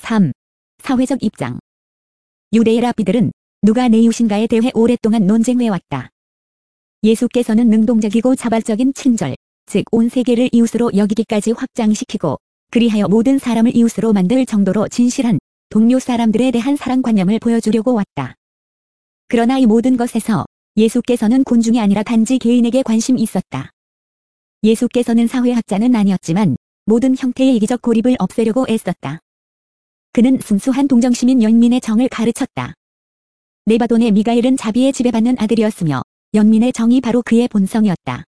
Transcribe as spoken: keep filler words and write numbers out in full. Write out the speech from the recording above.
삼. 사회적 입장. 유대의 랍비들은 누가 내 이웃인가에 대해 오랫동안 논쟁해왔다. 예수께서는 능동적이고 자발적인 친절, 즉 온 세계를 이웃으로 여기기까지 확장시키고 그리하여 모든 사람을 이웃으로 만들 정도로 진실한 동료 사람들에 대한 사랑관념을 보여주려고 왔다. 그러나 이 모든 것에서 예수께서는 군중이 아니라 단지 개인에게 관심이 있었다. 예수께서는 사회학자는 아니었지만 모든 형태의 이기적 고립을 없애려고 애썼다. 그는 순수한 동정심인 연민의 정을 가르쳤다. 네바돈의 미가엘은 자비에 지배받는 아들이었으며 연민의 정이 바로 그의 본성이었다.